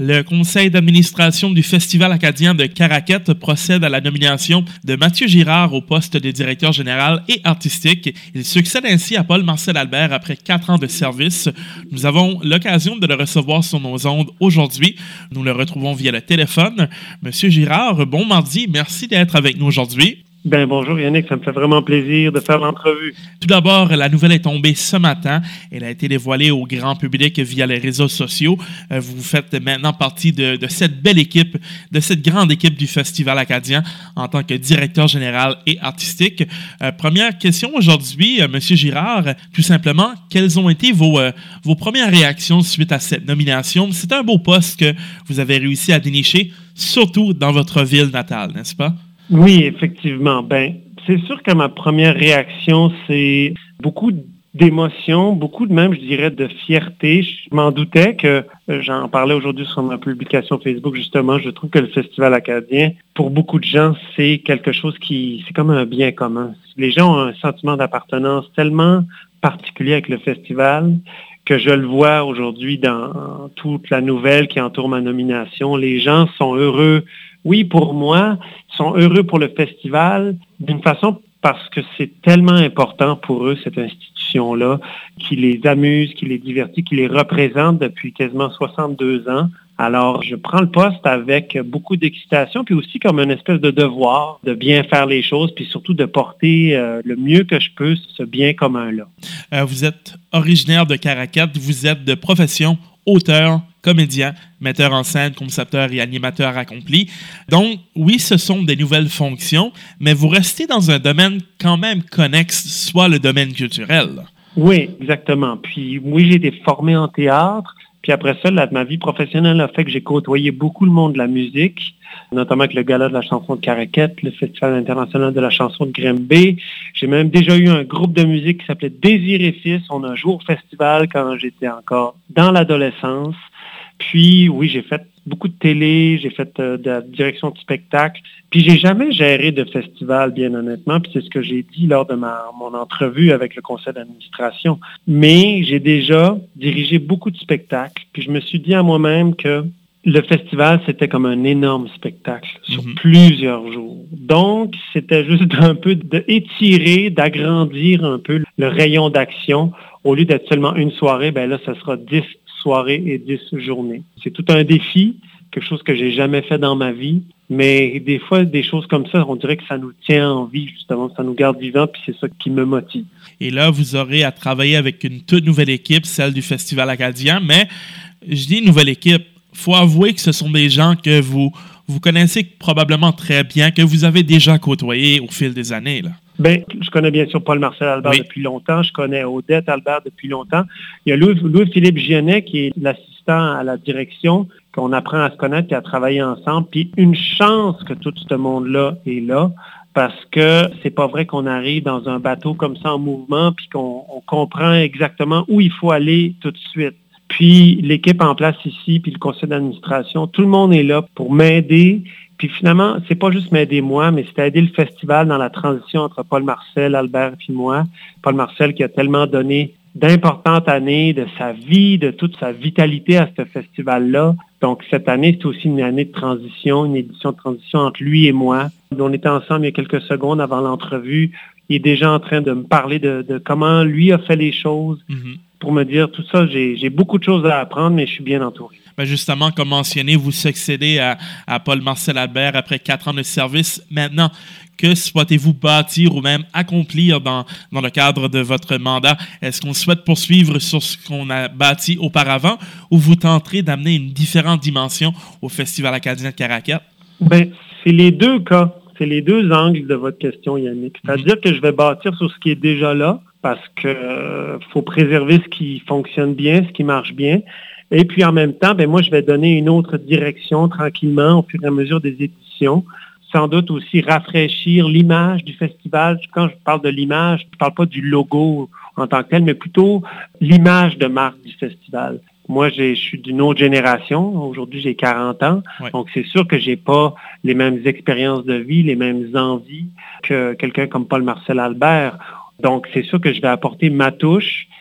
Le conseil d'administration du Festival acadien de Caraquette procède à la nomination de Mathieu Girard au poste de directeur général et artistique. Il succède ainsi à Paul-Marcel Albert après 4 ans de service. Nous avons l'occasion de le recevoir sur nos ondes aujourd'hui. Nous le retrouvons via le téléphone. Monsieur Girard, bon mardi. Merci d'être avec nous aujourd'hui. Bonjour Yannick, ça me fait vraiment plaisir de faire l'entrevue. Tout d'abord, la nouvelle est tombée ce matin. Elle a été dévoilée au grand public via les réseaux sociaux. Vous faites maintenant partie de cette belle équipe, de cette grande équipe du Festival acadien en tant que directeur général et artistique. Première question aujourd'hui, Monsieur Girard, tout simplement, quelles ont été vos premières réactions suite à cette nomination? C'est un beau poste que vous avez réussi à dénicher, surtout dans votre ville natale, n'est-ce pas? Oui, effectivement. C'est sûr que ma première réaction, c'est beaucoup d'émotions, beaucoup de même, je dirais, de fierté. Je m'en doutais que, j'en parlais aujourd'hui sur ma publication Facebook, justement, je trouve que le Festival acadien, pour beaucoup de gens, c'est quelque chose c'est comme un bien commun. Les gens ont un sentiment d'appartenance tellement particulier avec le festival que je le vois aujourd'hui dans toute la nouvelle qui entoure ma nomination. Les gens sont heureux, oui, pour moi, sont heureux pour le festival d'une façon parce que c'est tellement important pour eux, cette institution-là, qui les amuse, qui les divertit, qui les représente depuis quasiment 62 ans. Alors, je prends le poste avec beaucoup d'excitation, puis aussi comme une espèce de devoir de bien faire les choses, puis surtout de porter le mieux que je peux ce bien commun-là. Vous êtes originaire de Caraquette, vous êtes de profession auteur, comédien, metteur en scène, concepteur et animateur accompli. Donc, oui, ce sont des nouvelles fonctions, mais vous restez dans un domaine quand même connexe, soit le domaine culturel. Oui, exactement. Puis, oui, j'ai été formé en théâtre. Puis après ça, ma vie professionnelle a fait que j'ai côtoyé beaucoup le monde de la musique, notamment avec le Gala de la chanson de Caraquette, le Festival international de la chanson de Grimby. J'ai même déjà eu un groupe de musique qui s'appelait Désir et Fils. On a joué au festival quand j'étais encore dans l'adolescence. Puis, oui, j'ai fait beaucoup de télé, j'ai fait de la direction de spectacle. Puis, j'ai jamais géré de festival, bien honnêtement. Puis, c'est ce que j'ai dit lors de mon entrevue avec le conseil d'administration. Mais j'ai déjà dirigé beaucoup de spectacles. Puis, je me suis dit à moi-même que le festival, c'était comme un énorme spectacle sur plusieurs jours. Donc, c'était juste un peu d'étirer, d'agrandir un peu le rayon d'action. Au lieu d'être seulement une soirée, là, ça sera 10 soirées et 10 journées. C'est tout un défi, quelque chose que j'ai jamais fait dans ma vie, mais des fois, des choses comme ça, on dirait que ça nous tient en vie, justement, ça nous garde vivants, puis c'est ça qui me motive. Et là, vous aurez à travailler avec une toute nouvelle équipe, celle du Festival acadien, mais je dis nouvelle équipe, il faut avouer que ce sont des gens que vous connaissez probablement très bien, que vous avez déjà côtoyés au fil des années, là. Je connais bien sûr Paul-Marcel Albert depuis longtemps. Je connais Odette Albert depuis longtemps. Il y a Louis-Philippe Gionnet qui est l'assistant à la direction, qu'on apprend à se connaître et à travailler ensemble. Puis une chance que tout ce monde-là est là, parce que c'est pas vrai qu'on arrive dans un bateau comme ça en mouvement puis qu'on comprend exactement où il faut aller tout de suite. Puis l'équipe en place ici, puis le conseil d'administration, tout le monde est là pour m'aider. Puis finalement, c'est pas juste m'aider moi, mais c'est aider le festival dans la transition entre Paul-Marcel, Albert et moi. Paul-Marcel qui a tellement donné d'importantes années de sa vie, de toute sa vitalité à ce festival-là. Donc cette année, c'est aussi une année de transition, une édition de transition entre lui et moi. On était ensemble il y a quelques secondes avant l'entrevue. Il est déjà en train de me parler de comment lui a fait les choses. Pour me dire tout ça, j'ai beaucoup de choses à apprendre, mais je suis bien entouré. Justement, comme mentionné, vous succédez à Paul-Marcel Albert après 4 ans de service. Maintenant, que souhaitez-vous bâtir ou même accomplir dans le cadre de votre mandat? Est-ce qu'on souhaite poursuivre sur ce qu'on a bâti auparavant ou vous tenterez d'amener une différente dimension au Festival acadien de Caraquette? C'est les deux cas. C'est les deux angles de votre question, Yannick. C'est-à-dire que je vais bâtir sur ce qui est déjà là parce que faut préserver ce qui fonctionne bien, ce qui marche bien. Et puis en même temps, moi, je vais donner une autre direction tranquillement au fur et à mesure des éditions. Sans doute aussi rafraîchir l'image du festival. Quand je parle de l'image, je ne parle pas du logo en tant que tel, mais plutôt l'image de marque du festival. Moi, je suis d'une autre génération. Aujourd'hui, j'ai 40 ans. Ouais. Donc, c'est sûr que j'ai pas les mêmes expériences de vie, les mêmes envies que quelqu'un comme Paul-Marcel Albert. Donc, c'est sûr que je vais apporter ma touche.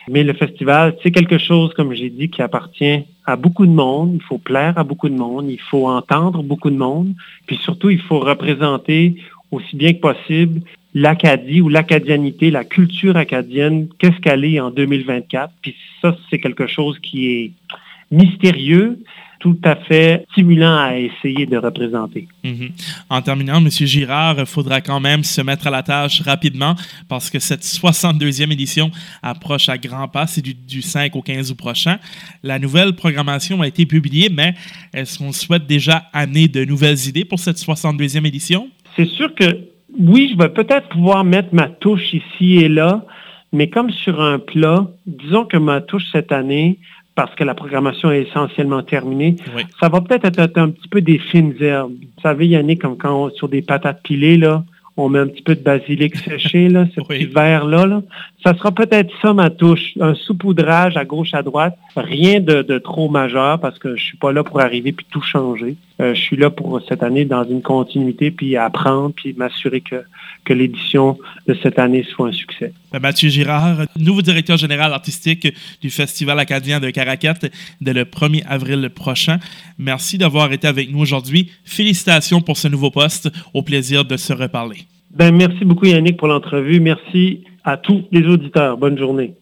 Mais le festival, c'est quelque chose, comme j'ai dit, qui appartient à beaucoup de monde. Il faut plaire à beaucoup de monde. Il faut entendre beaucoup de monde. Puis surtout, il faut représenter aussi bien que possible l'Acadie ou l'acadianité, la culture acadienne, qu'est-ce qu'elle est en 2024. Puis ça, c'est quelque chose qui est mystérieux, tout à fait stimulant à essayer de représenter. En terminant, M. Girard, il faudra quand même se mettre à la tâche rapidement parce que cette 62e édition approche à grands pas. C'est du 5 au 15 août prochain. La nouvelle programmation a été publiée, mais est-ce qu'on souhaite déjà amener de nouvelles idées pour cette 62e édition? C'est sûr que oui, je vais peut-être pouvoir mettre ma touche ici et là, mais comme sur un plat, disons que ma touche cette année, parce que la programmation est essentiellement terminée, oui, ça va peut-être être un petit peu des fines herbes. Vous savez, Yannick, comme quand sur des patates pilées, là, on met un petit peu de basilic séché, là, ce petit verre-là. Là. Ça sera peut-être ça ma touche, un saupoudrage à gauche, à droite. Rien de trop majeur parce que je suis pas là pour arriver puis tout changer. Je suis là pour cette année dans une continuité puis apprendre puis m'assurer que l'édition de cette année soit un succès. Mathieu Girard, nouveau directeur général artistique du Festival acadien de Caraquette dès le 1er avril prochain. Merci d'avoir été avec nous aujourd'hui. Félicitations pour ce nouveau poste. Au plaisir de se reparler. Merci beaucoup Yannick pour l'entrevue. Merci à tous les auditeurs. Bonne journée.